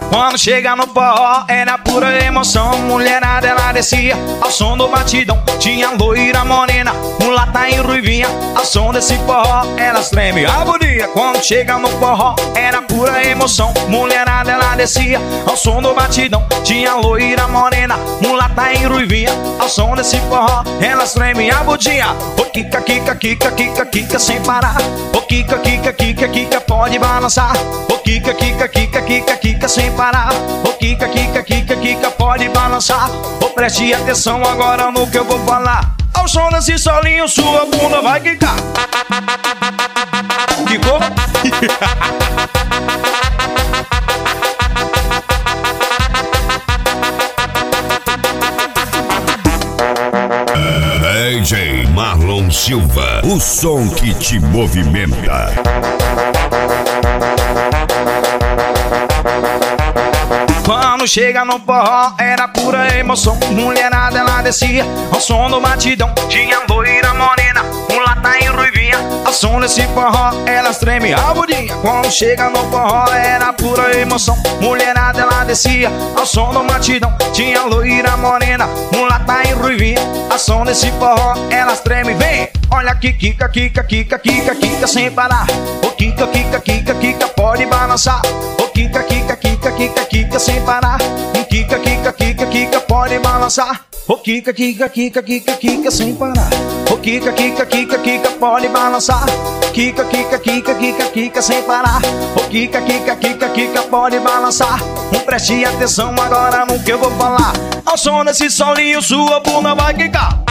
Quando chega no forró, era pura emoção. Mulherada, ela descia ao som do batidão. Tinha loira, morena, mulata e ruivinha. Ao som desse forró, elas tremem a bundinha. Quando chega no forró, era pura emoção. Mulherada, ela descia ao som do batidão. Tinha loira, morena, mulata e ruivinha. Ao som desse forró, elas tremem a bundinha. O kika, kika, kika, kika, kika sem parar. O kika, kika, kika, kika pode balançar. O kika, kika, kika, kika, kika sem parar. O kika, kika, kika, kika pode balançar. Oh, preste atenção agora no que eu vou falar. Ao som desse solinho, sua bunda vai quicar. Quicou? DJ Marlon Silva, o som que te movimenta. Quando chega no forró, era pura emoção. Mulherada, ela descia ao som do batidão. Tinha loira, morena, mulata e ruivinha. Ao som desse forró, elas tremem a bundinha. Quando chega no forró, era pura emoção. Mulherada, ela descia ao som do batidão. Tinha loira, morena, mulata e ruivinha. Ao som desse forró, elas tremem, vem. Olha que kika, kika, kika, kika, kika sem parar. O kika, kika, kika, kika pode balançar. O kika, kika, kika, kika, kika sem parar. O kika, kika, kika, kika pode balançar. O kika, kika, kika, kika, kika sem parar. O kika, kika, kika, kika pode balançar. Kika, kika, kika, kika, kika sem parar. O kika, kika, kika, kika pode balançar. Preste atenção agora no que eu vou falar. Ao som desse solinho, sua bunda vai quicar.